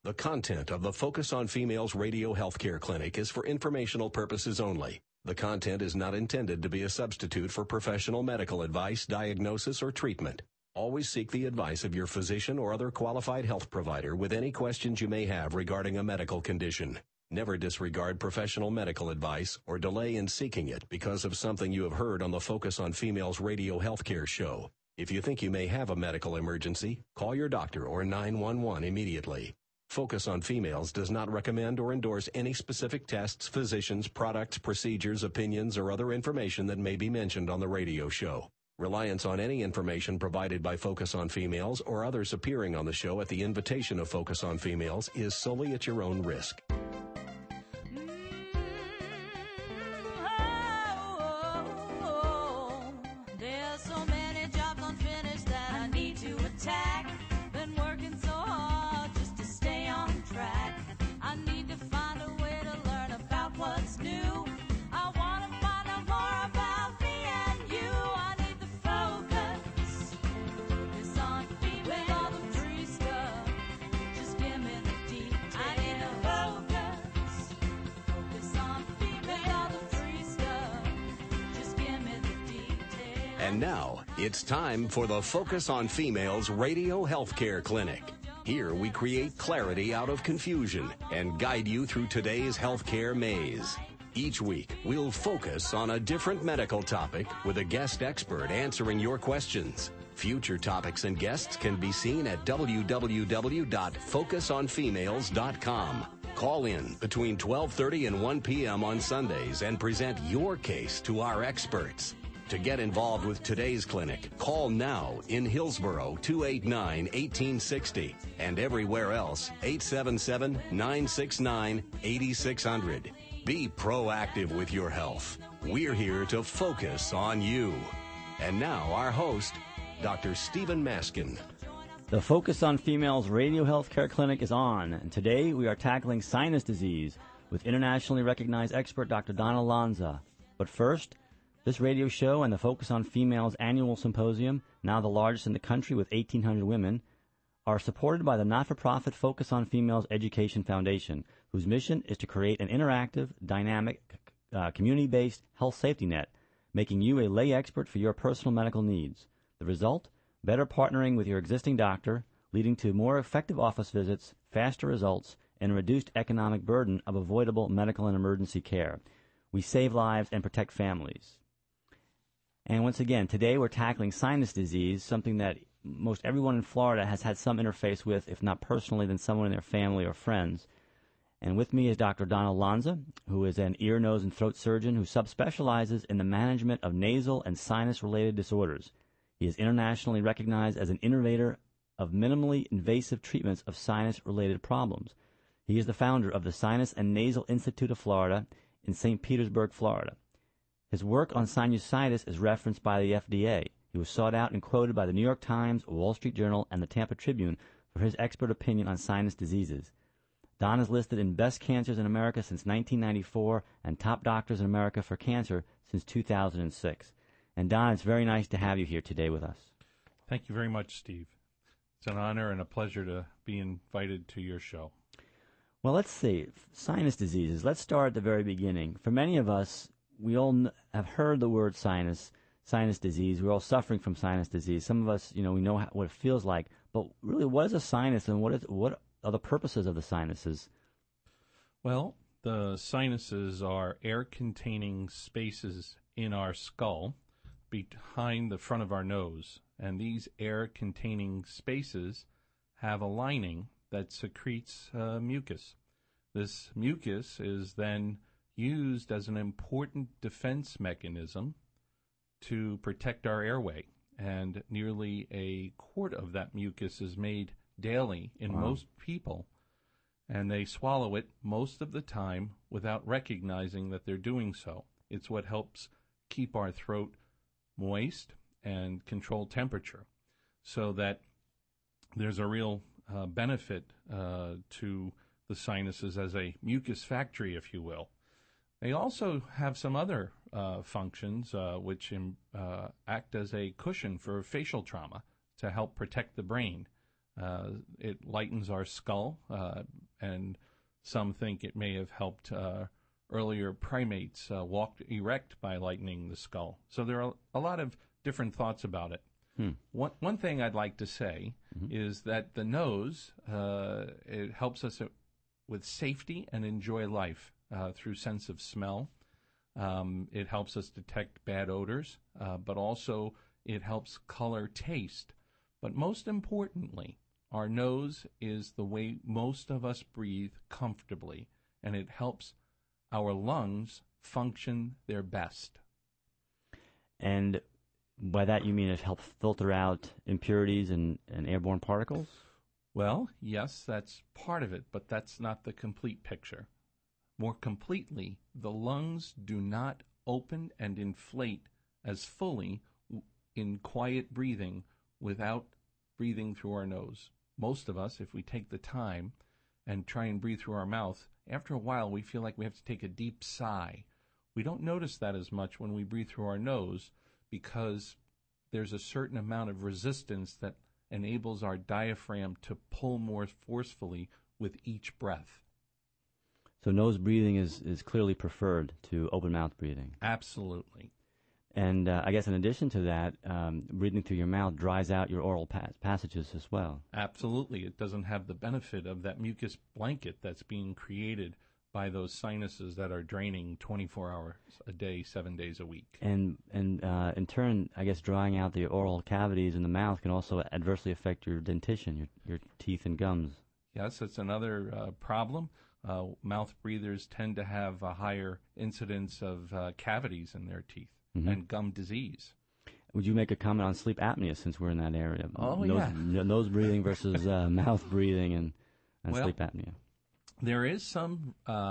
The content of the Focus on Females Radio Healthcare Clinic is for informational purposes only. The content is not intended to be a substitute for professional medical advice, diagnosis, or treatment. Always seek the advice of your physician or other qualified health provider with any questions you may have regarding a medical condition. Never disregard professional medical advice or delay in seeking it because of something you have heard on the Focus on Females Radio Healthcare show. If you think you may have a medical emergency, call your doctor or 911 immediately. Focus on Females does not recommend or endorse any specific tests, physicians, products, procedures, opinions, or other information that may be mentioned on the radio show. Reliance on any information provided by Focus on Females or others appearing on the show at the invitation of Focus on Females is solely at your own risk. There's so many jobs unfinished that I need to attack. Been working so hard just to stay on track. I need to find a way to learn about what's new. I want to find out more about me and you. I need the focus. Focus on females. With all the free stuff, just give me the details. I need the focus. Focus on females. With all the free stuff, just give me the details. And now, it's time for the Focus on Females Radio Healthcare Clinic. Here we create clarity out of confusion and guide you through today's healthcare maze. Each week, we'll focus on a different medical topic with a guest expert answering your questions. Future topics and guests can be seen at www.focusonfemales.com. Call in between 12:30 and 1 p.m. on Sundays and present your case to our experts. To get involved with today's clinic, call now in Hillsborough 289-1860 and everywhere else 877-969-8600. Be proactive with your health. We're here to focus on you. And now our host, Dr. Stephen Maskin. The Focus on Females Radio Healthcare Clinic is on, and today we are tackling sinus disease with internationally recognized expert Dr. Donna Lanza. But first, this radio show and the Focus on Females annual symposium, now the largest in the country with 1,800 women, are supported by the not-for-profit Focus on Females Education Foundation, whose mission is to create an interactive, dynamic, community-based health safety net, making you a lay expert for your personal medical needs. The result? Better partnering with your existing doctor, leading to more effective office visits, faster results, and a reduced economic burden of avoidable medical and emergency care. We save lives and protect families. And once again, today we're tackling sinus disease, something that most everyone in Florida has had some interface with, if not personally, then someone in their family or friends. And with me is Dr. Donna Lanza, who is an ear, nose, and throat surgeon who subspecializes in the management of nasal and sinus-related disorders. He is internationally recognized as an innovator of minimally invasive treatments of sinus-related problems. He is the founder of the Sinus and Nasal Institute of Florida in St. Petersburg, Florida. His work on sinusitis is referenced by the FDA. He was sought out and quoted by the New York Times, Wall Street Journal, and the Tampa Tribune for his expert opinion on sinus diseases. Don is listed in Best Cancers in America since 1994 and Top Doctors in America for Cancer since 2006. And Don, it's very nice to have you here today with us. Thank you very much, Steve. It's an honor and a pleasure to be invited to your show. Well, let's see. Sinus diseases. Let's start at the very beginning. For many of us, we all have heard the word sinus disease. We're all suffering from sinus disease. Some of us, we know what it feels like. But really, what is a sinus and what are the purposes of the sinuses? Well, the sinuses are air-containing spaces in our skull behind the front of our nose. And these air-containing spaces have a lining that secretes mucus. This mucus is then used as an important defense mechanism to protect our airway. And nearly a quart of that mucus is made daily in most people. And they swallow it most of the time without recognizing that they're doing so. It's what helps keep our throat moist and control temperature, so that there's a real benefit to the sinuses as a mucus factory, if you will. They also have some other functions which act as a cushion for facial trauma to help protect the brain. It lightens our skull, and some think it may have helped earlier primates walk erect by lightening the skull. So there are a lot of different thoughts about it. One thing I'd like to say is that the nose, it helps us with safety and enjoy life through sense of smell. It helps us detect bad odors, but also it helps color taste. But most importantly, our nose is the way most of us breathe comfortably, and it helps our lungs function their best. And by that you mean it helps filter out impurities and airborne particles? Well, yes, that's part of it, but that's not the complete picture. More completely, the lungs do not open and inflate as fully in quiet breathing without breathing through our nose. Most of us, if we take the time and try and breathe through our mouth, after a while we feel like we have to take a deep sigh. We don't notice that as much when we breathe through our nose because there's a certain amount of resistance that enables our diaphragm to pull more forcefully with each breath. So nose breathing is clearly preferred to open mouth breathing. Absolutely. And I guess in addition to that, breathing through your mouth dries out your oral passages as well. Absolutely. It doesn't have the benefit of that mucus blanket that's being created by those sinuses that are draining 24 hours a day, 7 days a week. And in turn, I guess drying out the oral cavities in the mouth can also adversely affect your dentition, your teeth and gums. Yes, it's another problem. Mouth breathers tend to have a higher incidence of cavities in their teeth and gum disease. Would you make a comment on sleep apnea since we're in that area? Oh, nose breathing versus mouth breathing and sleep apnea. There is some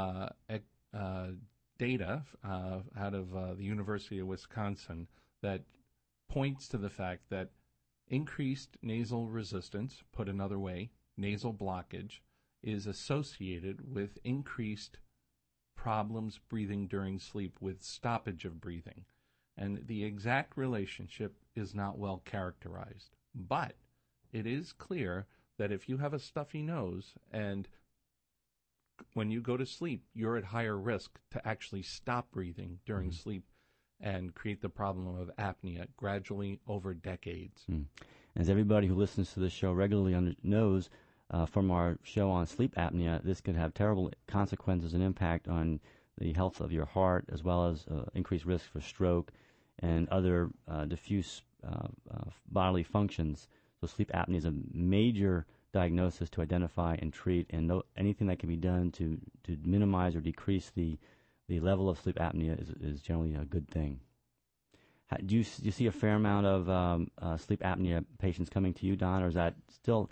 data out of the University of Wisconsin that points to the fact that increased nasal resistance, put another way, nasal blockage, is associated with increased problems breathing during sleep with stoppage of breathing. And the exact relationship is not well characterized. But it is clear that if you have a stuffy nose and when you go to sleep, you're at higher risk to actually stop breathing during sleep and create the problem of apnea gradually over decades. As everybody who listens to this show regularly knows, from our show on sleep apnea, this could have terrible consequences and impact on the health of your heart, as well as increased risk for stroke and other diffuse bodily functions. So sleep apnea is a major diagnosis to identify and treat, and anything that can be done to minimize or decrease the level of sleep apnea is generally a good thing. Do you see a fair amount of sleep apnea patients coming to you, Don, or is that still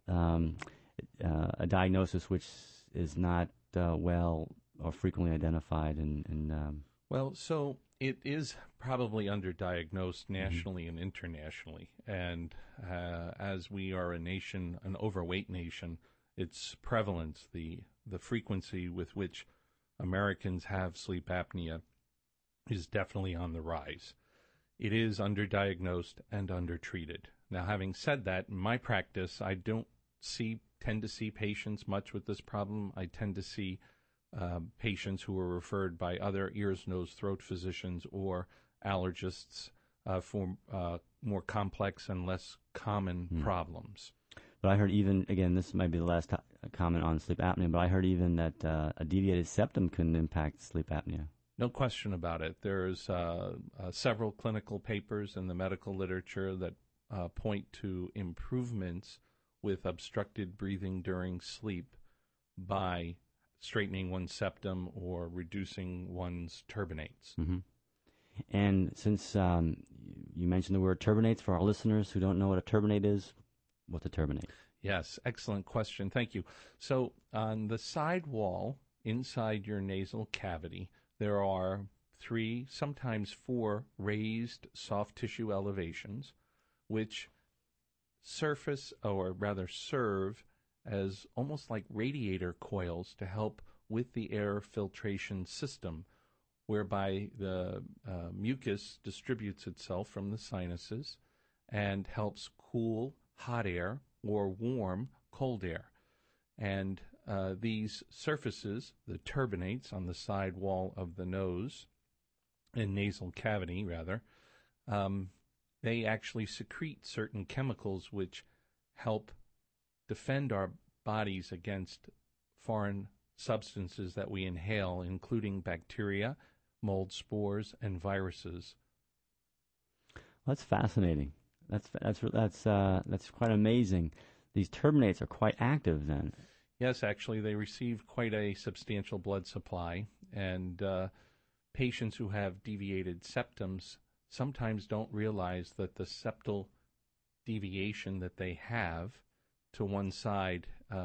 a diagnosis which is not well or frequently identified? Well, so it is probably underdiagnosed nationally and internationally. And as we are a nation, an overweight nation, its prevalence, the frequency with which Americans have sleep apnea is definitely on the rise. It is underdiagnosed and undertreated. Now, having said that, in my practice, I don't tend to see patients much with this problem. I tend to see patients who are referred by other ears, nose, throat physicians or allergists for more complex and less common problems. But I heard even, again, this might be the last comment on sleep apnea, but I heard even that a deviated septum can impact sleep apnea. No question about it. There's several clinical papers in the medical literature that point to improvements with obstructed breathing during sleep by straightening one's septum or reducing one's turbinates. And since you mentioned the word turbinates, for our listeners who don't know what a turbinate is, what's a turbinate? Yes, excellent question. Thank you. So on the side wall inside your nasal cavity, there are 3, sometimes 4 raised soft tissue elevations, which surface, or rather serve as almost like radiator coils to help with the air filtration system, whereby the mucus distributes itself from the sinuses and helps cool hot air or warm cold air. And these surfaces, the turbinates on the side wall of the nose and nasal cavity, rather, they actually secrete certain chemicals which help defend our bodies against foreign substances that we inhale, including bacteria, mold spores, and viruses. That's fascinating. That's quite amazing. These turbinates are quite active then. Yes, actually, they receive quite a substantial blood supply, and patients who have deviated septums sometimes don't realize that the septal deviation that they have to one side,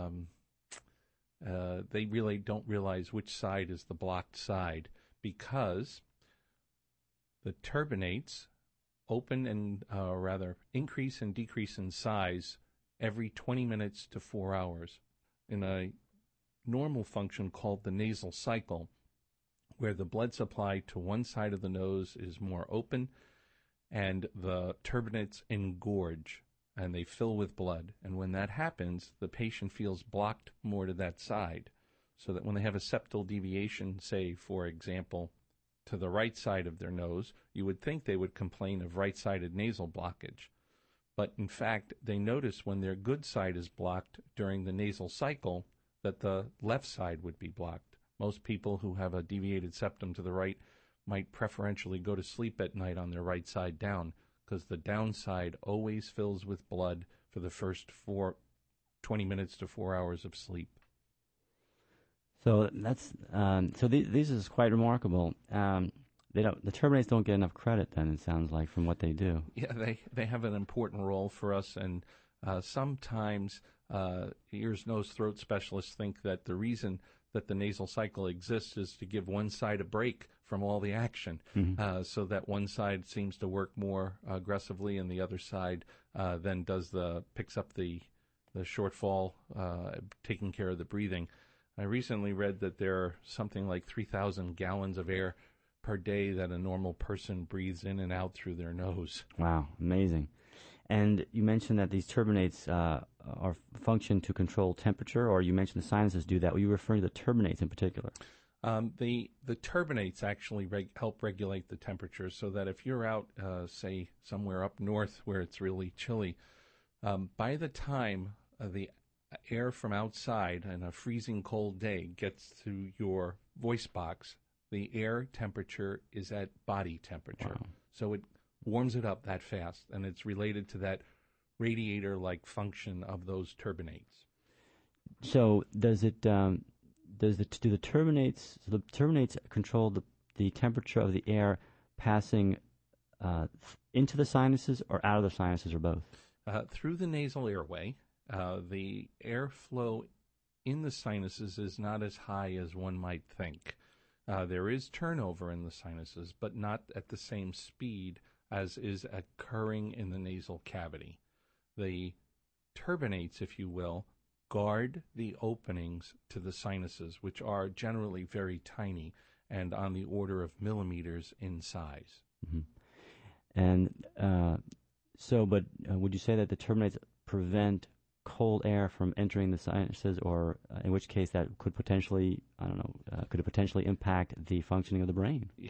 they really don't realize which side is the blocked side, because the turbinates open and rather increase and decrease in size every 20 minutes to 4 hours in a normal function called the nasal cycle, where the blood supply to one side of the nose is more open and the turbinates engorge and they fill with blood. And when that happens, the patient feels blocked more to that side, so that when they have a septal deviation, say, for example, to the right side of their nose, you would think they would complain of right-sided nasal blockage. But in fact, they notice when their good side is blocked during the nasal cycle that the left side would be blocked. Most people who have a deviated septum to the right might preferentially go to sleep at night on their right side down, because the downside always fills with blood for the first 20 minutes to 4 hours of sleep. So this is quite remarkable. The turbinates don't get enough credit then, it sounds like, from what they do. Yeah, they have an important role for us, and sometimes ears, nose, throat specialists think that the reason that the nasal cycle exists is to give one side a break from all the action, so that one side seems to work more aggressively and the other side then picks up the shortfall, taking care of the breathing. I recently read that there are something like 3,000 gallons of air per day that a normal person breathes in and out through their nose. Wow, amazing. And you mentioned that these turbinates are function to control temperature, or you mentioned the sinuses do that. Were you referring to the turbinates in particular? The turbinates actually help regulate the temperature, so that if you're out, say, somewhere up north where it's really chilly, by the time the air from outside on a freezing cold day gets to your voice box, the air temperature is at body temperature. Wow. So it warms it up that fast, and it's related to that radiator-like function of those turbinates. So do the turbinates control the temperature of the air passing into the sinuses or out of the sinuses, or both? Through the nasal airway, the airflow in the sinuses is not as high as one might think. There is turnover in the sinuses, but not at the same speed as is occurring in the nasal cavity. The turbinates, if you will, guard the openings to the sinuses, which are generally very tiny and on the order of millimeters in size. Mm-hmm. And would you say that the turbinates prevent cold air from entering the sinuses, or in which case that could potentially, could it potentially impact the functioning of the brain? Yeah.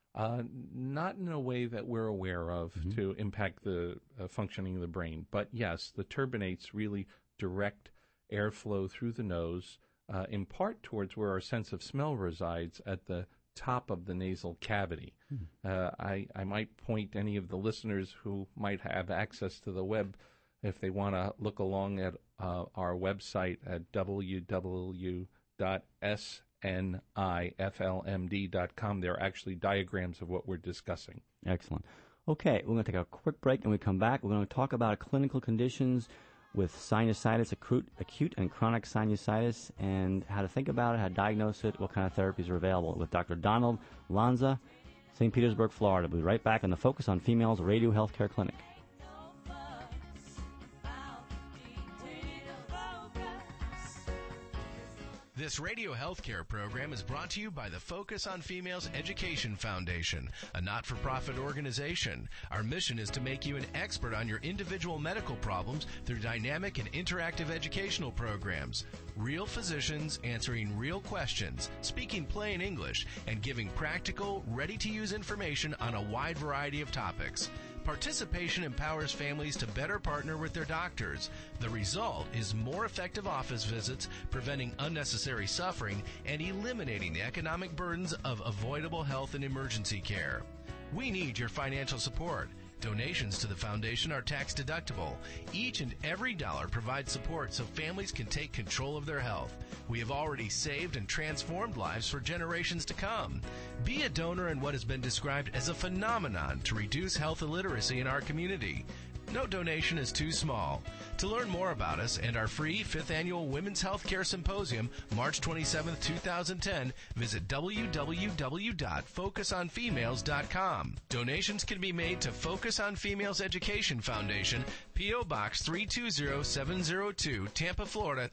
Not in a way that we're aware of to impact the functioning of the brain. But yes, the turbinates really direct airflow through the nose, in part towards where our sense of smell resides, at the top of the nasal cavity. I might point any of the listeners who might have access to the web, if they want to look along at our website at www.sniflmd.com. There are actually diagrams of what we're discussing. Excellent. Okay, we're going to take a quick break, and when we come back, we're going to talk about clinical conditions with sinusitis, acute and chronic sinusitis, and how to think about it, how to diagnose it, what kind of therapies are available, with Dr. Donald Lanza, St. Petersburg, Florida. We'll be right back on the Focus on Females Radio Healthcare Clinic. This radio healthcare program is brought to you by the Focus on Females Education Foundation, a not-for-profit organization. Our mission is to make you an expert on your individual medical problems through dynamic and interactive educational programs. Real physicians answering real questions, speaking plain English, and giving practical, ready-to-use information on a wide variety of topics. Participation empowers families to better partner with their doctors. The result is more effective office visits, preventing unnecessary suffering, and eliminating the economic burdens of avoidable health and emergency care. We need your financial support. Donations to the foundation are tax deductible. Each and every dollar provides support so families can take control of their health. We have already saved and transformed lives for generations to come. Be a donor in what has been described as a phenomenon to reduce health illiteracy in our community. No donation is too small. To learn more about us and our free 5th Annual Women's Healthcare Symposium, March 27, 2010, visit www.focusonfemales.com. Donations can be made to Focus on Females Education Foundation, P.O. Box 320702, Tampa, Florida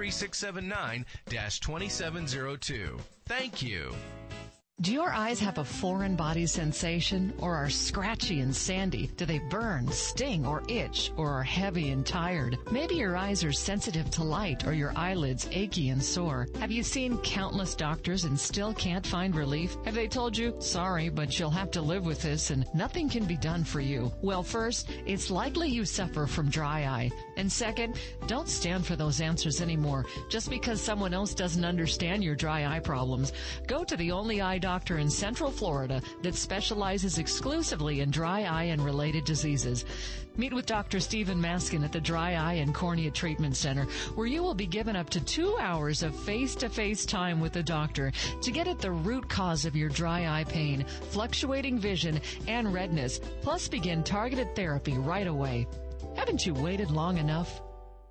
33679-2702. Thank you. Do your eyes have a foreign body sensation or are scratchy and sandy? Do they burn, sting, or itch, or are heavy and tired? Maybe your eyes are sensitive to light or your eyelids achy and sore. Have you seen countless doctors and still can't find relief? Have they told you, sorry, but you'll have to live with this and nothing can be done for you? Well, first, it's likely you suffer from dry eye. And second, don't stand for those answers anymore just because someone else doesn't understand your dry eye problems. Go to the only eye doctor in Central Florida that specializes exclusively in dry eye and related diseases. Meet with Dr. Stephen Maskin at the Dry Eye and Cornea Treatment Center, where you will be given up to 2 hours of face-to-face time with the doctor to get at the root cause of your dry eye pain, fluctuating vision, and redness, plus begin targeted therapy right away. Haven't you waited long enough?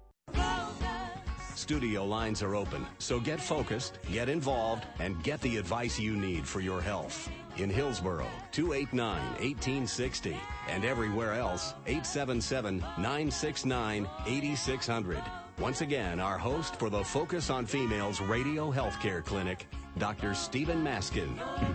Studio lines are open, so get focused, get involved, and get the advice you need for your health. In Hillsborough, 289-1860, and everywhere else, 877-969-8600. Once again, our host for the Focus on Females Radio Healthcare Clinic, Dr. Stephen Maskin.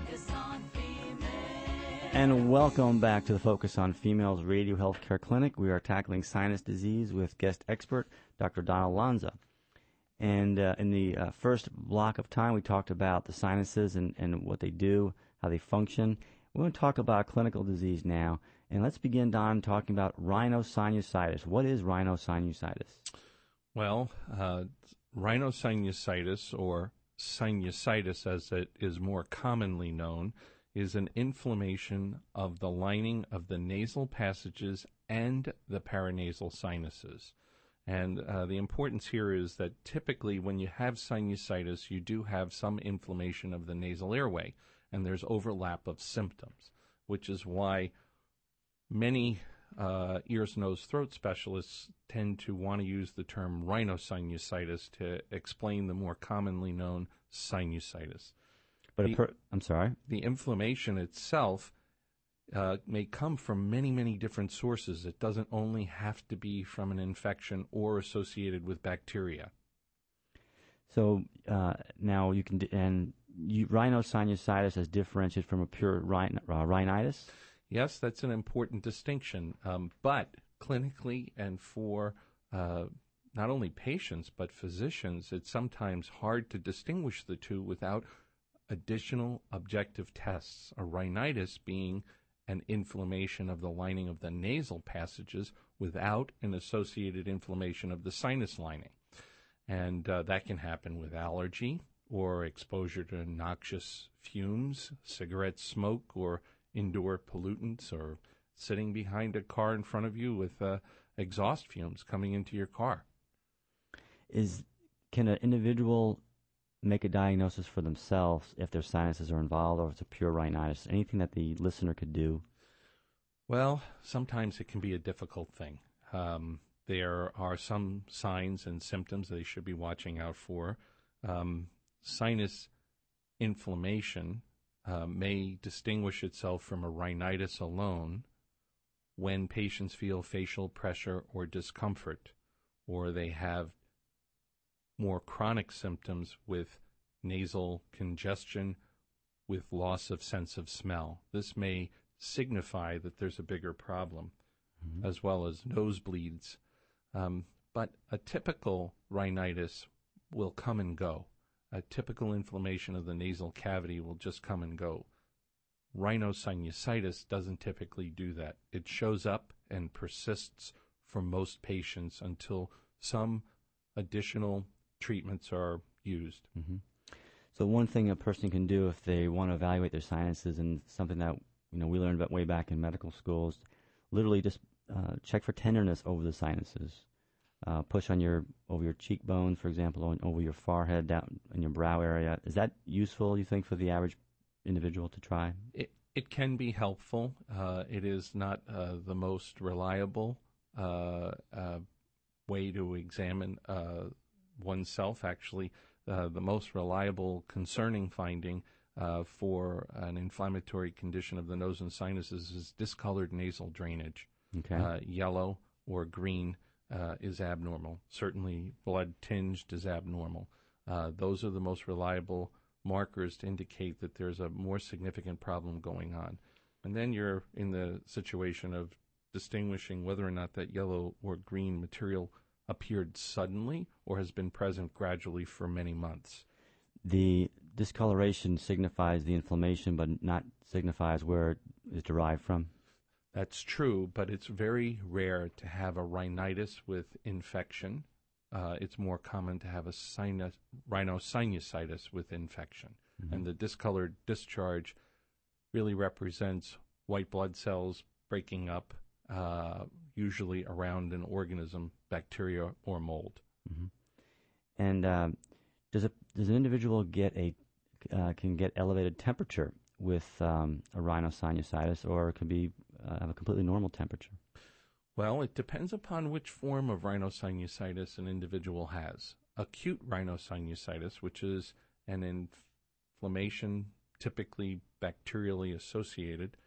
And welcome back to the Focus on Females Radio Healthcare Clinic. We are tackling sinus disease with guest expert, Dr. Donald Lanza. And in the first block of time, we talked about the sinuses and what they do, how they function. We're going to talk about clinical disease now. And let's begin, Don, talking about rhinosinusitis. What is rhinosinusitis? Well, rhinosinusitis, or sinusitis as it is more commonly known, is an inflammation of the lining of the nasal passages and the paranasal sinuses. And the importance here is that typically when you have sinusitis, you do have some inflammation of the nasal airway, and there's overlap of symptoms, which is why many ears, nose, throat specialists tend to want to use the term rhinosinusitis to explain the more commonly known sinusitis. But I'm sorry? The inflammation itself may come from many, many different sources. It doesn't only have to be from an infection or associated with bacteria. So now you can, rhinosinusitis is differentiated from a pure rhinitis? Yes, that's an important distinction. But clinically and for not only patients but physicians, it's sometimes hard to distinguish the two without additional objective tests. A rhinitis being an inflammation of the lining of the nasal passages without an associated inflammation of the sinus lining. And that can happen with allergy or exposure to noxious fumes, cigarette smoke, or indoor pollutants, or sitting behind a car in front of you with exhaust fumes coming into your car. Can an individual make a diagnosis for themselves if their sinuses are involved, or if it's a pure rhinitis? Anything that the listener could do? Well, sometimes it can be a difficult thing. There are some signs and symptoms they should be watching out for. Sinus inflammation may distinguish itself from a rhinitis alone when patients feel facial pressure or discomfort, or they have more chronic symptoms with nasal congestion, with loss of sense of smell. This may signify that there's a bigger problem, as well as nosebleeds. But a typical rhinitis will come and go. A typical inflammation of the nasal cavity will just come and go. Rhinosinusitis doesn't typically do that. It shows up and persists for most patients until some additional treatments are used. Mm-hmm. So one thing a person can do if they want to evaluate their sinuses, and something that we learned about way back in medical school, is literally just check for tenderness over the sinuses. Push on over your cheekbones, for example, over your forehead, down in your brow area. Is that useful, you think, for the average individual to try? It can be helpful. It is not the most reliable way to examine oneself. Actually, the most reliable, concerning finding for an inflammatory condition of the nose and sinuses is discolored nasal drainage. Okay. Yellow or green is abnormal. Certainly blood-tinged is abnormal. Those are the most reliable markers to indicate that there's a more significant problem going on. And then you're in the situation of distinguishing whether or not that yellow or green material appeared suddenly or has been present gradually for many months. The discoloration signifies the inflammation, but not signifies where it is derived from. That's true, but it's very rare to have a rhinitis with infection. It's more common to have a rhinosinusitis with infection. Mm-hmm. And the discolored discharge really represents white blood cells breaking up, usually around an organism, bacteria or mold. Mm-hmm. And does an individual can get elevated temperature with a rhinosinusitis, or it can be have a completely normal temperature? Well, it depends upon which form of rhinosinusitis an individual has. Acute rhinosinusitis, which is an inflammation typically bacterially associated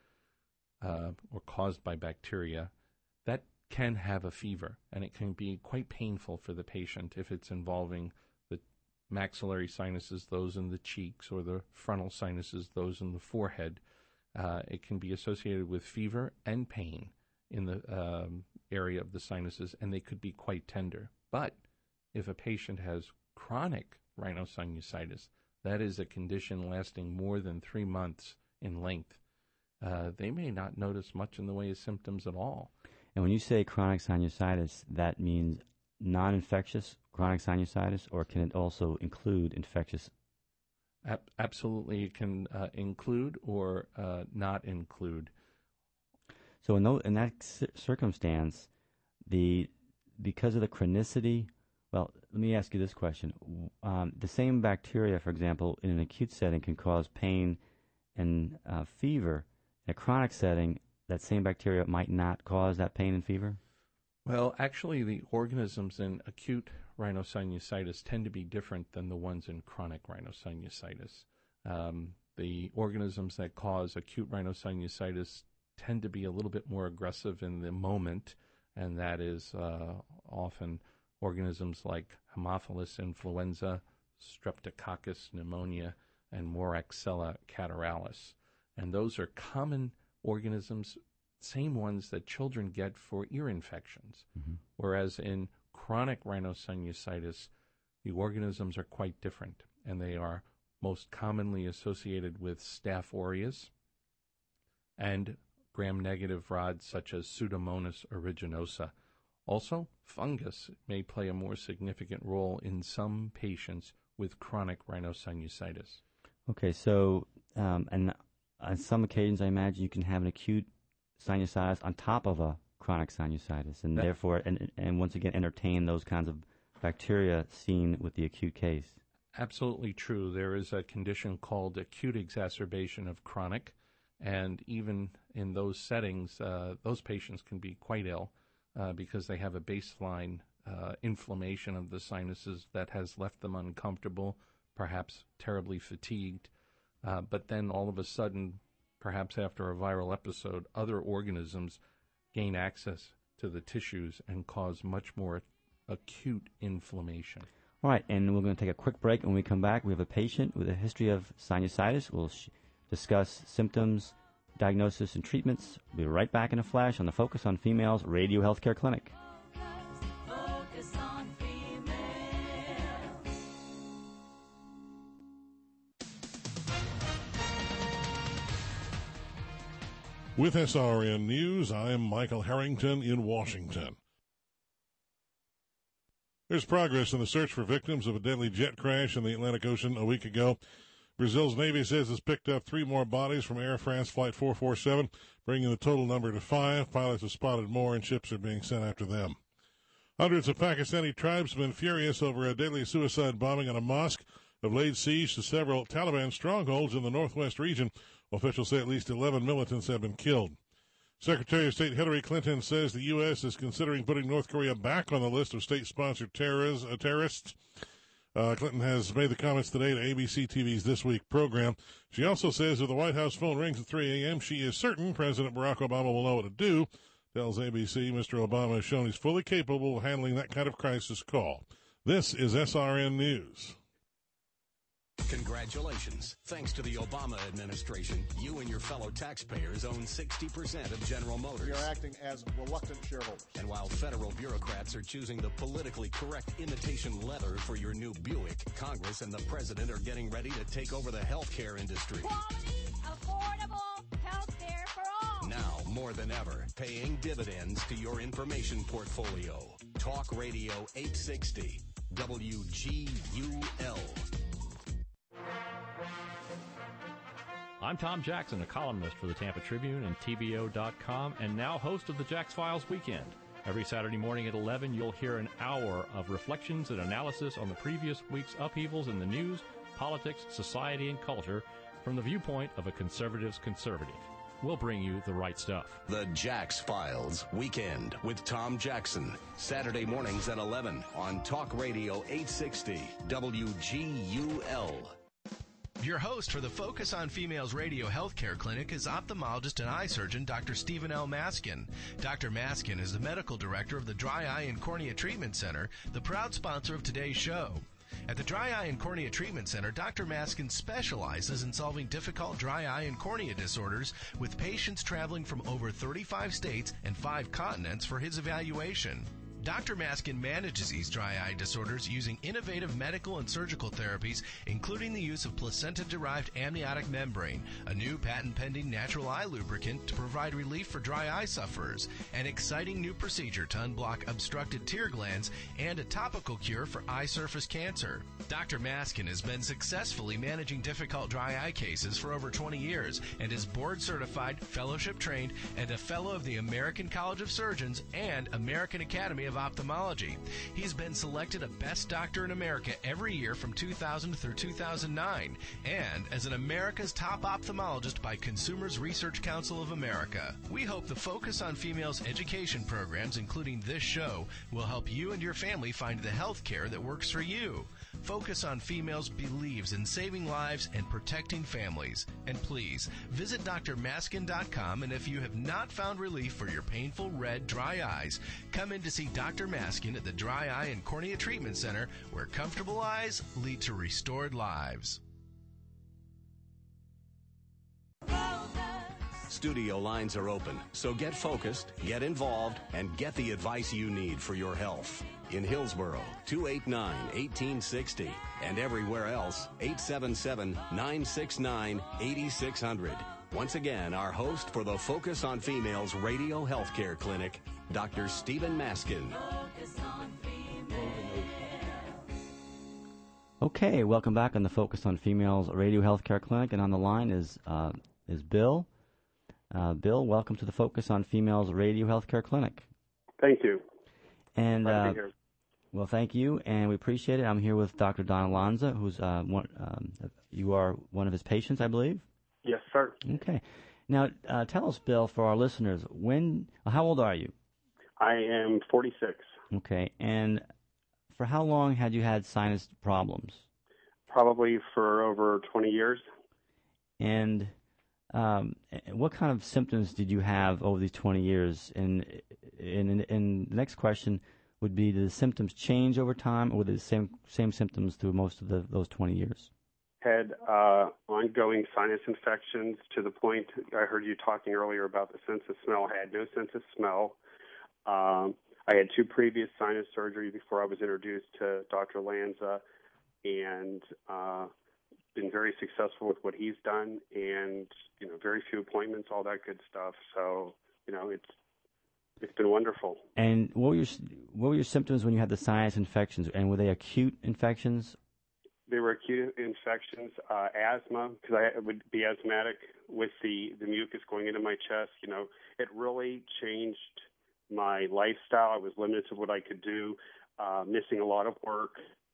or caused by bacteria, that can have a fever, and it can be quite painful for the patient if it's involving the maxillary sinuses, those in the cheeks, or the frontal sinuses, those in the forehead. It can be associated with fever and pain in the area of the sinuses, and they could be quite tender. But if a patient has chronic rhinosinusitis, that is a condition lasting more than 3 months in length, they may not notice much in the way of symptoms at all. And when you say chronic sinusitis, that means non-infectious chronic sinusitis, or can it also include infectious? Absolutely, it can include or not include. So in that circumstance, because of the chronicity, well, let me ask you this question. The same bacteria, for example, in an acute setting can cause pain and fever. In a chronic setting, that same bacteria might not cause that pain and fever? Well, actually, the organisms in acute rhinosinusitis tend to be different than the ones in chronic rhinosinusitis. The organisms that cause acute rhinosinusitis tend to be a little bit more aggressive in the moment, and that is often organisms like Haemophilus influenza, Streptococcus pneumonia, and Moraxella catarrhalis. And those are common organisms, same ones that children get for ear infections. Mm-hmm. Whereas in chronic rhinosinusitis, the organisms are quite different, and they are most commonly associated with Staph aureus and gram-negative rods such as Pseudomonas aeruginosa. Also, fungus may play a more significant role in some patients with chronic rhinosinusitis. Okay, so and on some occasions, I imagine you can have an acute sinusitis on top of a chronic sinusitis, and therefore, and once again, entertain those kinds of bacteria seen with the acute case. Absolutely true. There is a condition called acute exacerbation of chronic, and even in those settings, those patients can be quite ill because they have a baseline inflammation of the sinuses that has left them uncomfortable, perhaps terribly fatigued. But then all of a sudden, perhaps after a viral episode, other organisms gain access to the tissues and cause much more acute inflammation. All right, and we're going to take a quick break. When we come back, we have a patient with a history of sinusitis. We'll discuss symptoms, diagnosis, and treatments. We'll be right back in a flash on the Focus on Females Radio Healthcare Clinic. Focus on females. With SRN News, I'm Michael Harrington in Washington. There's progress in the search for victims of a deadly jet crash in the Atlantic Ocean a week ago. Brazil's Navy says it's picked up 3 more bodies from Air France Flight 447, bringing the total number to 5. Pilots have spotted more, and ships are being sent after them. Hundreds of Pakistani tribesmen furious over a deadly suicide bombing on a mosque have laid siege to several Taliban strongholds in the northwest region. Officials say at least 11 militants have been killed. Secretary of State Hillary Clinton says the U.S. is considering putting North Korea back on the list of state-sponsored terrorists. Clinton has made the comments today to ABC TV's This Week program. She also says if the White House phone rings at 3 a.m., she is certain President Barack Obama will know what to do. Tells ABC Mr. Obama has shown he's fully capable of handling that kind of crisis call. This is SRN News. Congratulations. Thanks to the Obama administration, you and your fellow taxpayers own 60% of General Motors. We are acting as reluctant shareholders. And while federal bureaucrats are choosing the politically correct imitation leather for your new Buick, Congress and the president are getting ready to take over the healthcare industry. Quality, affordable health care for all. Now, more than ever, paying dividends to your information portfolio. Talk Radio 860, WGUL. I'm Tom Jackson, a columnist for the Tampa Tribune and TBO.com, and now host of the Jax Files Weekend. Every Saturday morning at 11, you'll hear an hour of reflections and analysis on the previous week's upheavals in the news, politics, society, and culture from the viewpoint of a conservative's conservative. We'll bring you the right stuff. The Jax Files Weekend with Tom Jackson. Saturday mornings at 11 on Talk Radio 860 WGUL. Your host for the Focus on Females Radio Healthcare Clinic is ophthalmologist and eye surgeon Dr. Stephen L. Maskin. Dr. Maskin is the medical director of the Dry Eye and Cornea Treatment Center, the proud sponsor of today's show. At the Dry Eye and Cornea Treatment Center, Dr. Maskin specializes in solving difficult dry eye and cornea disorders with patients traveling from over 35 states and 5 continents for his evaluation. Dr. Maskin manages these dry eye disorders using innovative medical and surgical therapies, including the use of placenta-derived amniotic membrane, a new patent-pending natural eye lubricant to provide relief for dry eye sufferers, an exciting new procedure to unblock obstructed tear glands, and a topical cure for eye surface cancer. Dr. Maskin has been successfully managing difficult dry eye cases for over 20 years and is board-certified, fellowship-trained, and a fellow of the American College of Surgeons and American Academy of Ophthalmology. He's been selected a Best Doctor in America every year from 2000 through 2009 and as an America's Top Ophthalmologist by Consumers Research Council of America. We hope the Focus on Females education programs, including this show, will help you and your family find the health care that works for you. Focus on Females believes in saving lives and protecting families. And please, visit drmaskin.com, and if you have not found relief for your painful red, dry eyes, come in to see Dr. Maskin at the Dry Eye and Cornea Treatment Center, where comfortable eyes lead to restored lives. Studio lines are open, so get focused, get involved, and get the advice you need for your health. In Hillsborough, 289-1860, and everywhere else, 877-969-8600. Once again, our host for the Focus on Females Radio Healthcare Clinic, Dr. Stephen Maskin. Okay, welcome back on the Focus on Females Radio Healthcare Clinic, and on the line is Bill. Bill, welcome to the Focus on Females Radio Healthcare Clinic. Thank you. And well, thank you, and we appreciate it. I'm here with Dr. Don Alonza, who's you are one of his patients, I believe. Yes, sir. Okay. Now, tell us, Bill, for our listeners, how old are you? I am 46. Okay, and for how long had you had sinus problems? Probably for over 20 years. And what kind of symptoms did you have over these 20 years? And the next question, would be, did the symptoms change over time, or were they the same symptoms through most of those 20 years? Had ongoing sinus infections to the point, I heard you talking earlier about the sense of smell. I had no sense of smell. I had 2 previous sinus surgeries before I was introduced to Dr. Lanza, and been very successful with what he's done, and very few appointments, all that good stuff. So it's been wonderful. And what were your symptoms when you had the sinus infections? And were they acute infections? They were acute infections, asthma, because I would be asthmatic with the mucus going into my chest. It really changed my lifestyle. I was limited to what I could do, missing a lot of work,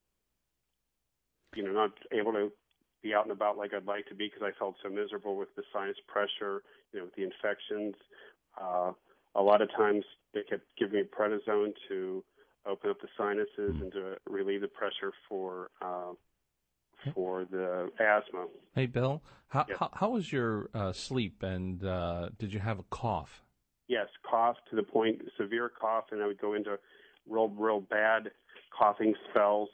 not able to be out and about like I'd like to be because I felt so miserable with the sinus pressure, with the infections. A lot of times they kept giving me prednisone to open up the sinuses and to relieve the pressure for the asthma. Hey, Bill, Yes. how was your sleep, and did you have a cough? Yes, cough to the point, severe cough, and I would go into real bad coughing spells,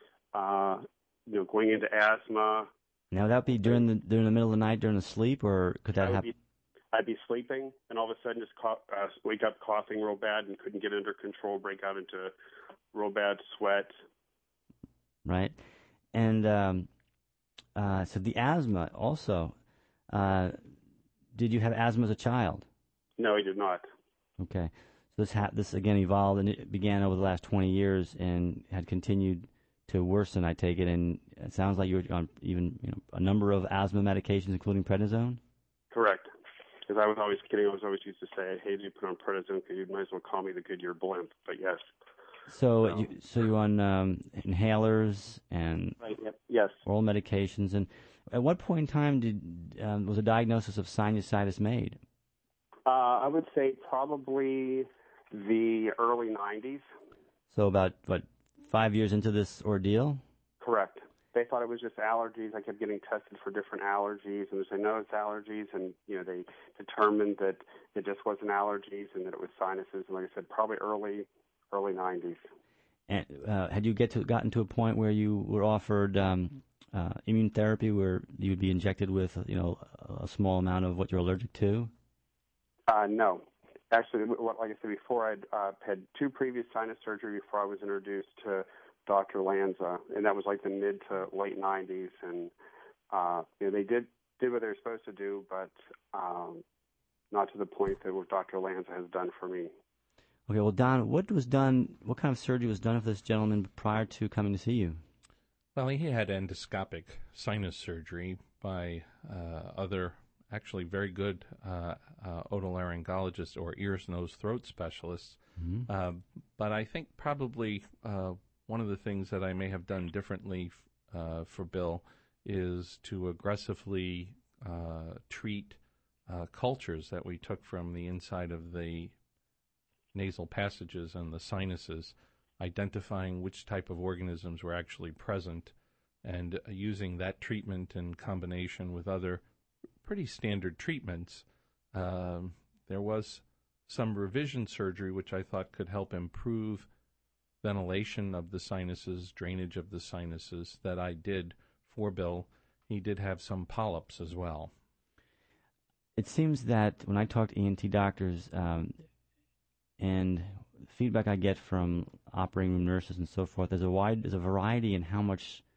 going into asthma. Now, would that be during the middle of the night, during the sleep, or could that happen? I'd be sleeping, and all of a sudden just wake up coughing real bad and couldn't get under control, break out into real bad sweat. Right. And so the asthma also, did you have asthma as a child? No, I did not. Okay. So this again evolved, and it began over the last 20 years and had continued to worsen, I take it. And it sounds like you were on even a number of asthma medications, including prednisone? Correct. Because I was always kidding. I was always used to say, I hate you put on prednisone because you might as well call me the Goodyear blimp. But yes. So you're on inhalers and right, yep. Yes. oral medications. And at what point in time was a diagnosis of sinusitis made? I would say probably the early 90s. So about, 5 years into this ordeal? Correct. They thought it was just allergies. I kept getting tested for different allergies, and they said, no, it's allergies. And, they determined that it just wasn't allergies and that it was sinuses. And like I said, probably early 90s. And had you gotten to a point where you were offered immune therapy, where you would be injected with, a small amount of what you're allergic to? No. Actually, like I said before, I'd had 2 previous sinus surgery before I was introduced to Dr. Lanza, and that was like the mid to late 90s. And they did what they were supposed to do, but not to the point that what Dr. Lanza has done for me. Okay, well, Don, what kind of surgery was done for this gentleman prior to coming to see you? Well, he had endoscopic sinus surgery by other, actually very good otolaryngologists or ears, nose, throat specialists. Mm-hmm. But I think probably one of the things that I may have done differently for Bill is to aggressively treat cultures that we took from the inside of the nasal passages and the sinuses, identifying which type of organisms were actually present, and using that treatment in combination with other pretty standard treatments. There was some revision surgery which I thought could help improve ventilation of the sinuses, drainage of the sinuses, that I did for Bill. He did have some polyps as well. It seems that when I talk to ENT doctors, and feedback I get from operating room nurses and so forth, there's a variety in how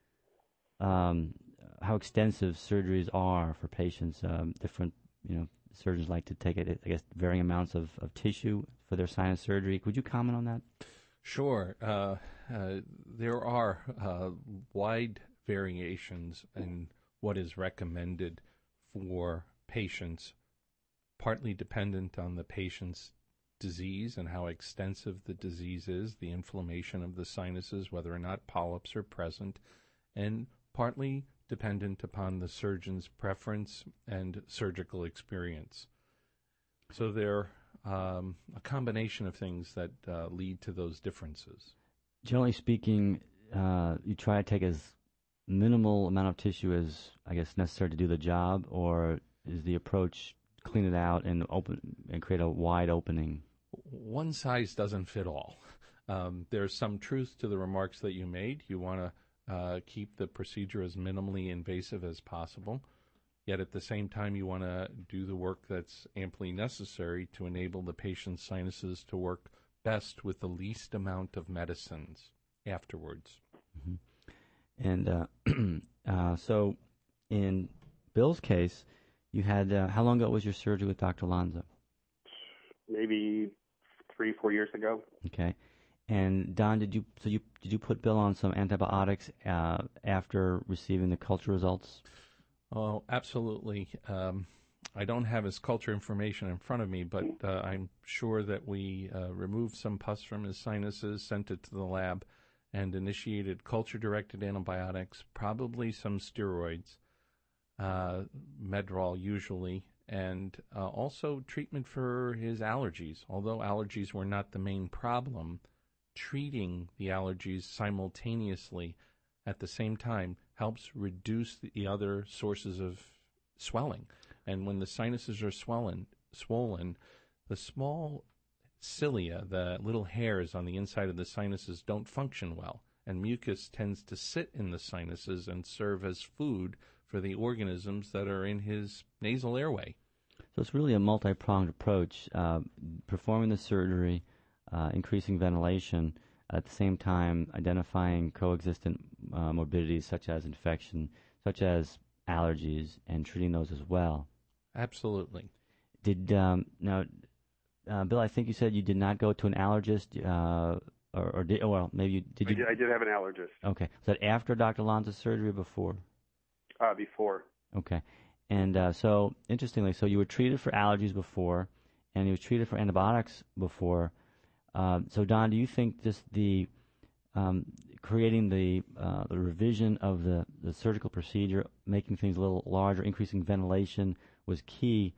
extensive surgeries are for patients. Different, surgeons like to take it, I guess, varying amounts of tissue for their sinus surgery. Could you comment on that? Sure. There are wide variations in what is recommended for patients, partly dependent on the patient's disease and how extensive the disease is, the inflammation of the sinuses, whether or not polyps are present, and partly dependent upon the surgeon's preference and surgical experience. So there are a combination of things that lead to those differences. Generally speaking, you try to take as minimal amount of tissue as, I guess, necessary to do the job, or is the approach clean it out and open and create a wide opening? One size doesn't fit all. There's some truth to the remarks that you made. You want to keep the procedure as minimally invasive as possible, yet at the same time you want to do the work that's amply necessary to enable the patient's sinuses to work best with the least amount of medicines afterwards. Mm-hmm. And so in Bill's case, you had, how long ago was your surgery with Dr. Lanza? Maybe 3-4 years ago. Okay. And Don, did you put Bill on some antibiotics after receiving the culture results? Oh, absolutely. I don't have his culture information in front of me, but I'm sure that we removed some pus from his sinuses, sent it to the lab, and initiated culture-directed antibiotics, probably some steroids, Medrol usually, and also treatment for his allergies. Although allergies were not the main problem, treating the allergies simultaneously at the same time helps reduce the other sources of swelling. And when the sinuses are swollen, the small cilia, the little hairs on the inside of the sinuses, don't function well. And mucus tends to sit in the sinuses and serve as food for the organisms that are in his nasal airway. So it's really a multi-pronged approach, performing the surgery, increasing ventilation, at the same time identifying coexistent morbidities such as infection, such as allergies, and treating those as well. Absolutely. Did now, Bill, I think you said you did not go to an allergist, or did? Oh, well, maybe you did. I did have an allergist. Okay. Was that after Dr. Lanza's surgery or before? Before. Okay. And so, interestingly, so you were treated for allergies before, and you were treated for antibiotics before. So, Don, do you think just the creating the revision of the surgical procedure, making things a little larger, increasing ventilation, was key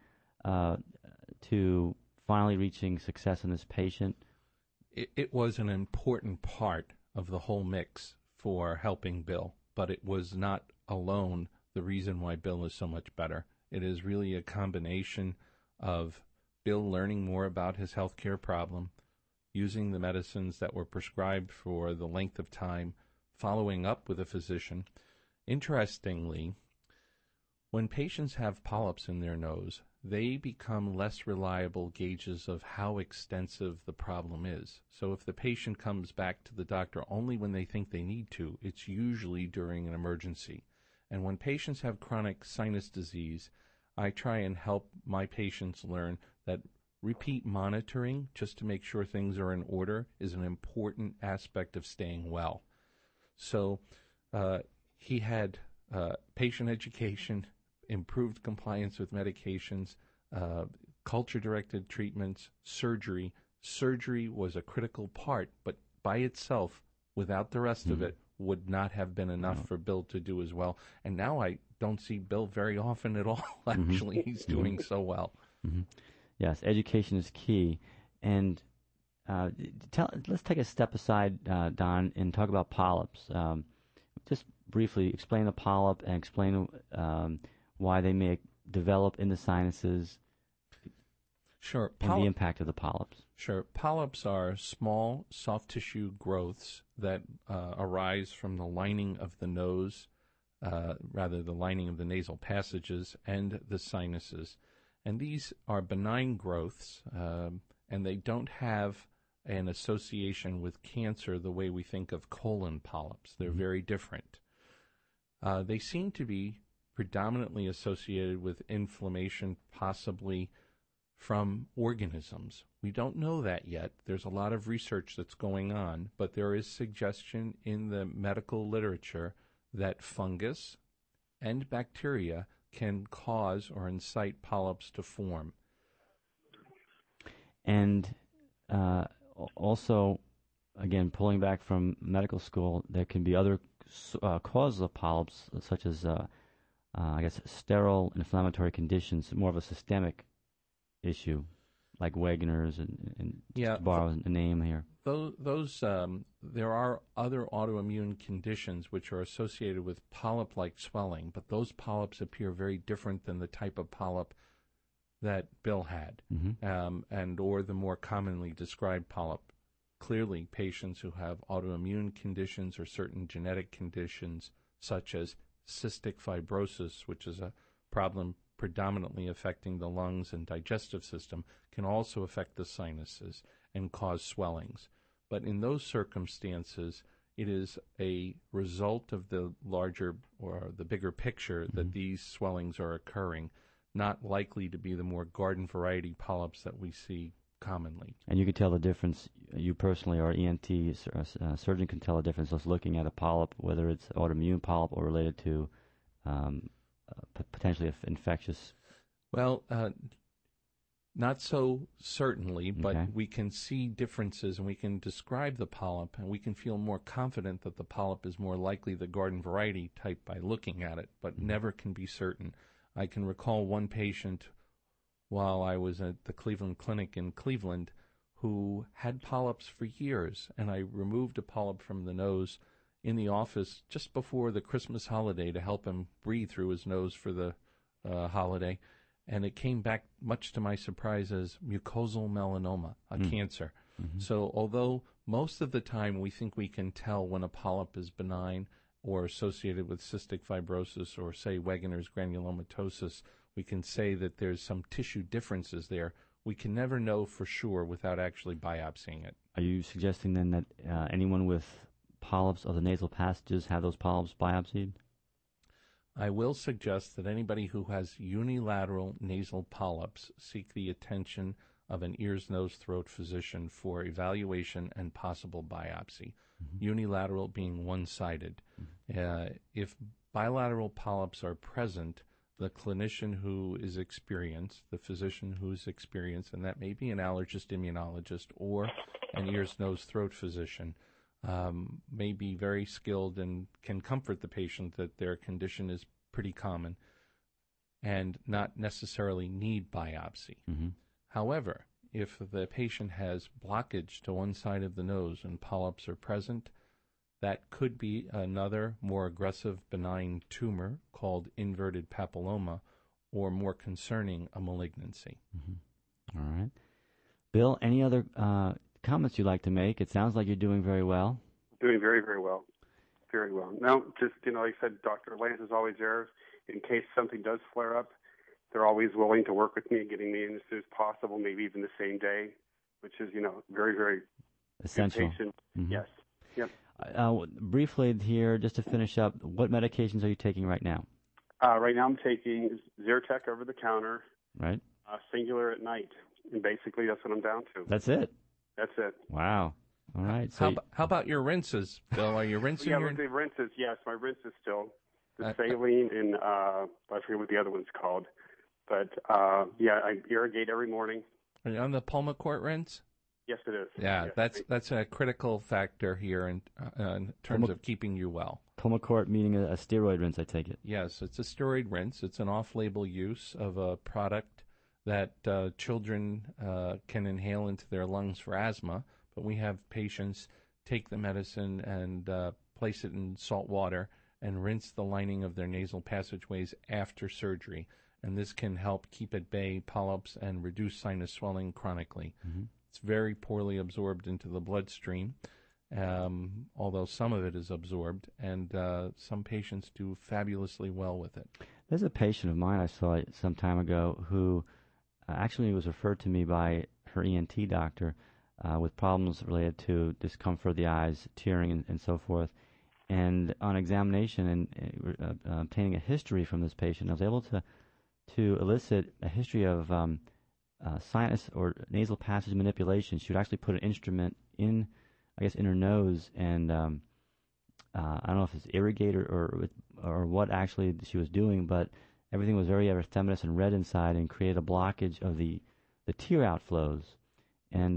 to finally reaching success in this patient? It was an important part of the whole mix for helping Bill, but it was not alone the reason why Bill is so much better. It is really a combination of Bill learning more about his healthcare problem, using the medicines that were prescribed for the length of time, following up with a physician. Interestingly, when patients have polyps in their nose, they become less reliable gauges of how extensive the problem is. So if the patient comes back to the doctor only when they think they need to, it's usually during an emergency. And when patients have chronic sinus disease, I try and help my patients learn that repeat monitoring, just to make sure things are in order, is an important aspect of staying well. So he had patient education, improved compliance with medications, culture-directed treatments, surgery. Surgery was a critical part, but by itself, without the rest of it, would not have been enough for Bill to do as well. And now I don't see Bill very often at all, actually. He's doing so well. Yes, education is key. And let's take a step aside, Don, and talk about polyps. Just briefly explain the polyp and explain why they may develop in the sinuses. Sure. And the impact of the polyps. Sure. Polyps are small, soft tissue growths that arise from the lining of the nose, the lining of the nasal passages and the sinuses. And these are benign growths, and they don't have an association with cancer the way we think of colon polyps. They're very different. They seem to be predominantly associated with inflammation, possibly from organisms. We don't know that yet. There's a lot of research that's going on, but there is suggestion in the medical literature that fungus and bacteria can cause or incite polyps to form. And also, again, pulling back from medical school, there can be other causes of polyps, such as, sterile inflammatory conditions, more of a systemic issue, like Wegener's and to borrow a name here. There are other autoimmune conditions which are associated with polyp-like swelling, but those polyps appear very different than the type of polyp that Bill had, and or the more commonly described polyp. clearly patients who have autoimmune conditions or certain genetic conditions, such as cystic fibrosis, which is a problem predominantly affecting the lungs and digestive system, can also affect the sinuses and cause swellings. But in those circumstances, it is a result of the larger or the bigger picture that these swellings are occurring, not likely to be the more garden variety polyps that we see commonly. And you can tell the difference, you personally or ENT surgeon can tell the difference just looking at a polyp, whether it's autoimmune polyp or related to potentially infectious. Well, not so certainly, but we can see differences and we can describe the polyp and we can feel more confident that the polyp is more likely the garden variety type by looking at it, but never can be certain. I can recall one patient while I was at the Cleveland Clinic in Cleveland who had polyps for years, and I removed a polyp from the nose in the office just before the Christmas holiday to help him breathe through his nose for the holiday, and it came back, much to my surprise, as mucosal melanoma, a cancer. So although most of the time we think we can tell when a polyp is benign or associated with cystic fibrosis or, say, Wegener's granulomatosis, we can say that there's some tissue differences there. We can never know for sure without actually biopsying it. Are you suggesting then that anyone with polyps of the nasal passages have those polyps biopsied? I will suggest that anybody who has unilateral nasal polyps seek the attention of an ears, nose, throat physician for evaluation and possible biopsy. Unilateral being one-sided. If bilateral polyps are present, the clinician who is experienced, the physician who is experienced, and that may be an allergist, immunologist, or an ears, nose, throat physician, may be very skilled and can comfort the patient that their condition is pretty common and not necessarily need biopsy. However, if the patient has blockage to one side of the nose and polyps are present, that could be another more aggressive benign tumor called inverted papilloma, or more concerning, a malignancy. All right. Bill, any other comments you'd like to make? It sounds like you're doing very well. Doing very, very well. Very well. Now, just, like I said, Dr. Lance is always there in case something does flare up. They're always willing to work with me, getting me in as soon as possible, maybe even the same day, which is, very, very essential. Yes. Yep. Briefly here, just to finish up, what medications are you taking right now? Right now I'm taking Zyrtec over the counter. Right. Singular at night. And basically that's what I'm down to. That's it? That's it. Wow. All right. So how about your rinses, Bill? Are you rinsing your... the rinses, yes. My rinse is still the saline and I forget what the other one's called. But, I irrigate every morning. Are you on the Pulmicort rinse? Yes, it is. Yeah, yes. that's a critical factor here in terms of keeping you well. Pulmicort meaning a steroid rinse, I take it? Yes, it's a steroid rinse. It's an off-label use of a product that children can inhale into their lungs for asthma, but we have patients take the medicine and place it in salt water and rinse the lining of their nasal passageways after surgery. And this can help keep at bay polyps and reduce sinus swelling chronically. It's very poorly absorbed into the bloodstream, although some of it is absorbed, and some patients do fabulously well with it. There's a patient of mine I saw some time ago who actually was referred to me by her ENT doctor with problems related to discomfort of the eyes, tearing, and so forth. And on examination and obtaining a history from this patient, I was able to elicit a history of sinus or nasal passage manipulation. She would actually put an instrument in her nose, and I don't know if it's irrigate or what actually she was doing, but everything was very erythematous and red inside and created a blockage of the tear outflows. And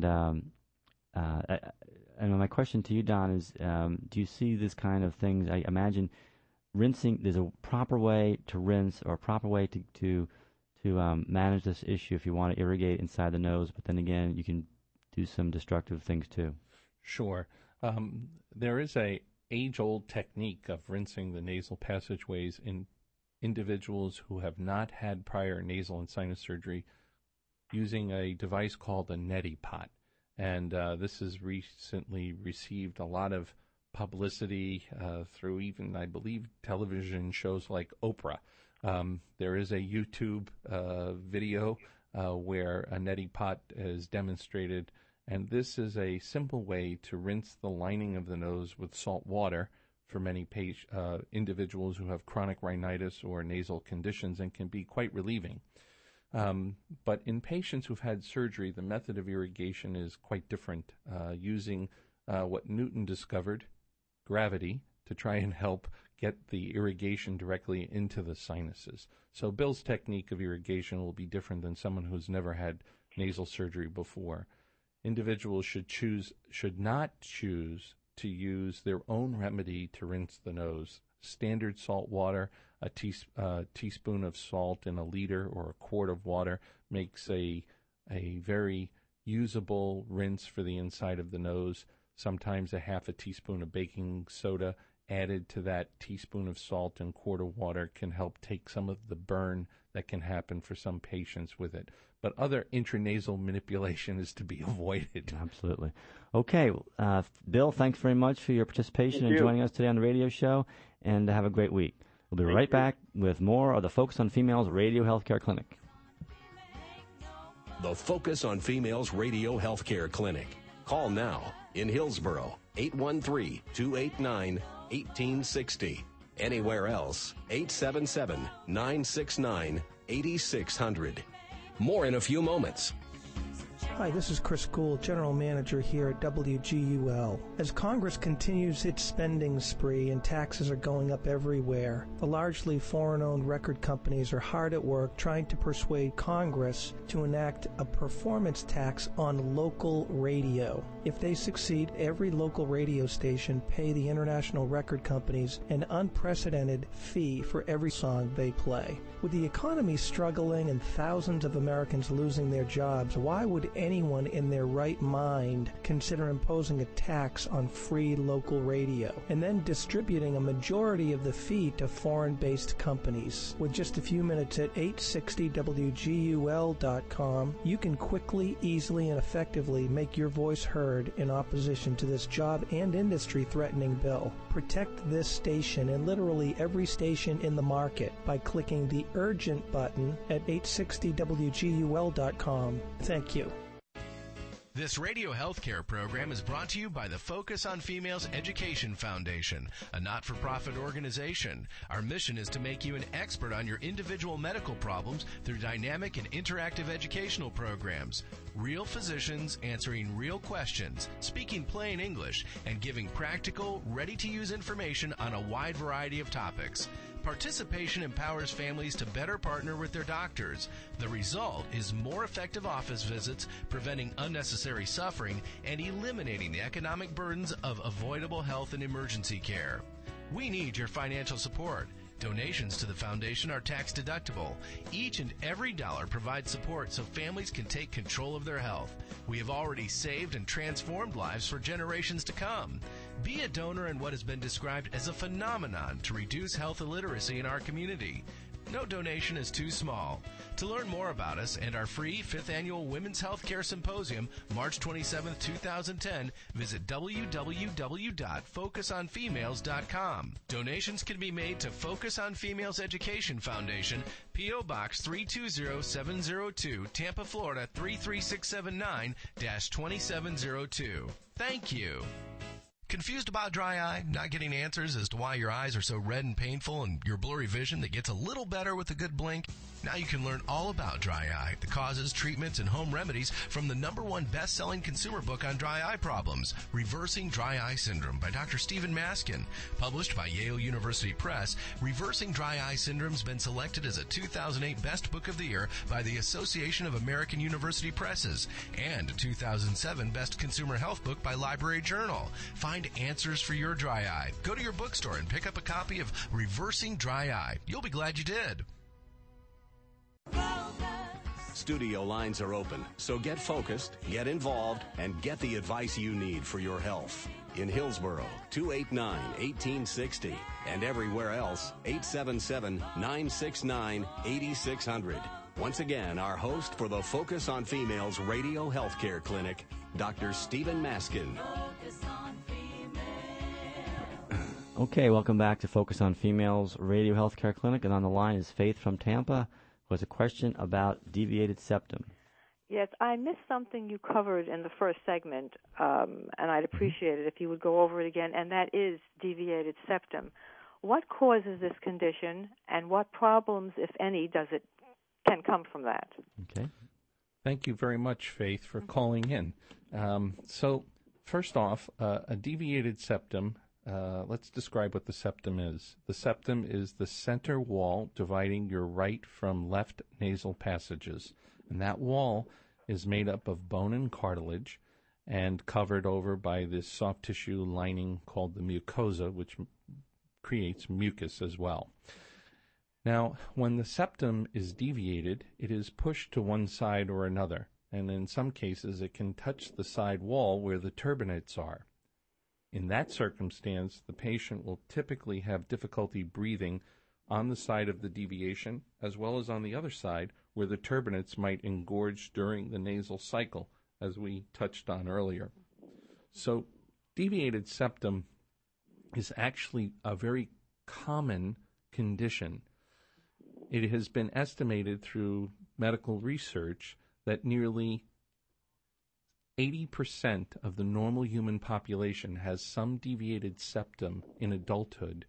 my question to you, Don, is do you see this kind of things? I imagine rinsing, there's a proper way to rinse or a proper way to manage this issue if you want to irrigate inside the nose, but then again, you can do some destructive things too. Sure. There is a age-old technique of rinsing the nasal passageways in individuals who have not had prior nasal and sinus surgery using a device called a neti pot. And this has recently received a lot of publicity through even, I believe, television shows like Oprah. There is a YouTube video where a neti pot is demonstrated, and this is a simple way to rinse the lining of the nose with salt water for many individuals who have chronic rhinitis or nasal conditions, and can be quite relieving. But in patients who've had surgery, the method of irrigation is quite different, using what Newton discovered, gravity, to try and help get the irrigation directly into the sinuses. So Bill's technique of irrigation will be different than someone who's never had nasal surgery before. Individuals should not choose to use their own remedy to rinse the nose. Standard salt water, a teaspoon of salt in a liter or a quart of water makes a very usable rinse for the inside of the nose. Sometimes a half a teaspoon of baking soda added to that teaspoon of salt and quart of water can help take some of the burn that can happen for some patients with it. But other intranasal manipulation is to be avoided. Absolutely. Okay, Bill, thanks very much for your participation and joining us today on the radio show, and have a great week. We'll be right back with more of the Focus on Females Radio Healthcare Clinic. The Focus on Females Radio Healthcare Clinic. Call now in Hillsborough, 813-289-1860. Anywhere else, 877-969-8600. More in a few moments. Hi, this is Chris Gould, General Manager here at WGUL. As Congress continues its spending spree and taxes are going up everywhere, the largely foreign-owned record companies are hard at work trying to persuade Congress to enact a performance tax on local radio. If they succeed, every local radio station pay the international record companies an unprecedented fee for every song they play. With the economy struggling and thousands of Americans losing their jobs, why would anyone in their right mind consider imposing a tax on free local radio and then distributing a majority of the fee to foreign-based companies? With just a few minutes at 860wgul.com, you can quickly, easily, and effectively make your voice heard in opposition to this job and industry-threatening bill. Protect this station and literally every station in the market by clicking the urgent button at 860wgul.com. Thank you. This radio healthcare program is brought to you by the Focus on Females Education Foundation, a not-for-profit organization. Our mission is to make you an expert on your individual medical problems through dynamic and interactive educational programs. Real physicians answering real questions, speaking plain English, and giving practical, ready-to-use information on a wide variety of topics. Participation empowers families to better partner with their doctors. The result is more effective office visits, preventing unnecessary suffering, and eliminating the economic burdens of avoidable health and emergency care. We need your financial support. Donations to the foundation are tax deductible. Each and every dollar provides support so families can take control of their health. We have already saved and transformed lives for generations to come. Be a donor in what has been described as a phenomenon to reduce health illiteracy in our community. No donation is too small. To learn more about us and our free 5th Annual Women's Healthcare Symposium, March 27, 2010, visit www.focusonfemales.com. Donations can be made to Focus on Females Education Foundation, P.O. Box 320702, Tampa, Florida 33679-2702. Thank you. Confused about dry eye? Not getting answers as to why your eyes are so red and painful and your blurry vision that gets a little better with a good blink? Now you can learn all about dry eye, the causes, treatments, and home remedies from the #1 best-selling consumer book on dry eye problems, Reversing Dry Eye Syndrome by Dr. Stephen Maskin. Published by Yale University Press, Reversing Dry Eye Syndrome has been selected as a 2008 Best Book of the Year by the Association of American University Presses and a 2007 Best Consumer Health Book by Library Journal. Find answers for your dry eye. Go to your bookstore and pick up a copy of Reversing Dry Eye. You'll be glad you did. Focus Studio lines are open, so get focused, get involved, and get the advice you need for your health. In Hillsborough, 289-1860, and everywhere else, 877-969-8600. Once again, our host for the Focus on Females Radio Healthcare Clinic, Dr. Stephen Maskin. Okay, welcome back to Focus on Females Radio Healthcare Clinic, and on the line is Faith from Tampa, who has a question about deviated septum. Yes, I missed something you covered in the first segment, and I'd appreciate it if you would go over it again, and that is deviated septum. What causes this condition, and what problems, if any, can come from that? Okay. Thank you very much, Faith, for calling in. So, first off, a deviated septum, let's describe what the septum is. The septum is the center wall dividing your right from left nasal passages. And that wall is made up of bone and cartilage and covered over by this soft tissue lining called the mucosa, which creates mucus as well. Now, when the septum is deviated, it is pushed to one side or another, and in some cases it can touch the side wall where the turbinates are. In that circumstance, the patient will typically have difficulty breathing on the side of the deviation as well as on the other side where the turbinates might engorge during the nasal cycle, as we touched on earlier. So deviated septum is actually a very common condition. It has been estimated through medical research that nearly 80% of the normal human population has some deviated septum in adulthood,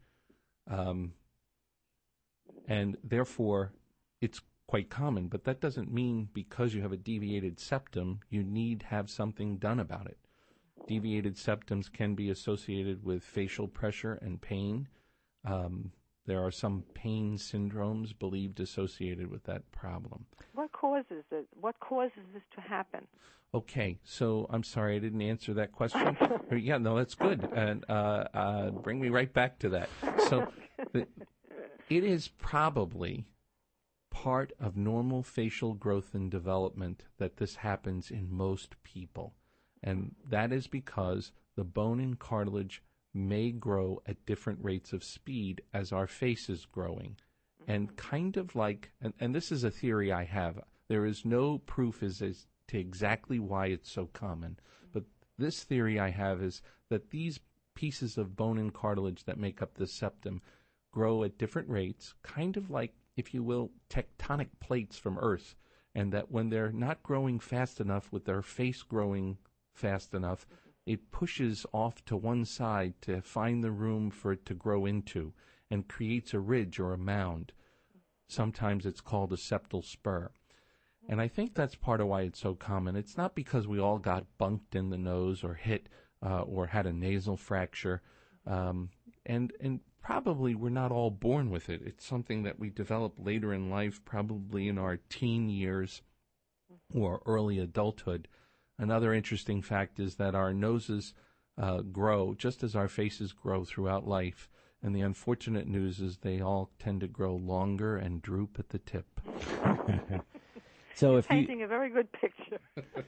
and therefore it's quite common. But that doesn't mean because you have a deviated septum, you need to have something done about it. Deviated septums can be associated with facial pressure and pain. There are some pain syndromes believed associated with that problem. What causes it? What causes this to happen? Okay, so I'm sorry I didn't answer that question. Yeah, no, that's good. And bring me right back to that. So it is probably part of normal facial growth and development that this happens in most people. And that is because the bone and cartilage may grow at different rates of speed as our face is growing. And kind of like, and this is a theory I have, there is no proof as to exactly why it's so common, but this theory I have is that these pieces of bone and cartilage that make up the septum grow at different rates, kind of like, if you will, tectonic plates from Earth, and that when they're not growing fast enough with their face growing fast enough, it pushes off to one side to find the room for it to grow into and creates a ridge or a mound. Sometimes it's called a septal spur. And I think that's part of why it's so common. It's not because we all got bunked in the nose or hit or had a nasal fracture. And probably we're not all born with it. It's something that we develop later in life, probably in our teen years or early adulthood. Another interesting fact is that our noses grow just as our faces grow throughout life. And the unfortunate news is they all tend to grow longer and droop at the tip. So if painting a very good picture.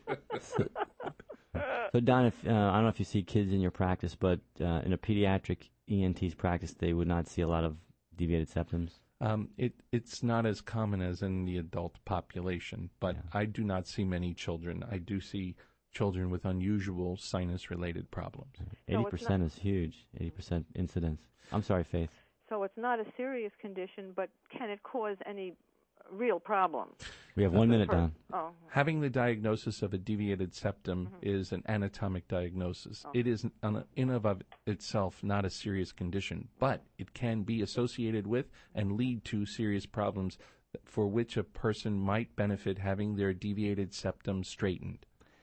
So Don, I don't know if you see kids in your practice, but in a pediatric ENT's practice, they would not see a lot of deviated septums. It's not as common as in the adult population, but yeah. I do not see many children. I do see children with unusual sinus-related problems. 80% is huge. 80% incidence. I'm sorry, Faith. So it's not a serious condition, but can it cause any real problem? We have 1 minute, Don. Oh. Having the diagnosis of a deviated septum is an anatomic diagnosis. Oh. It is in of itself not a serious condition, but it can be associated with and lead to serious problems for which a person might benefit having their deviated septum straightened.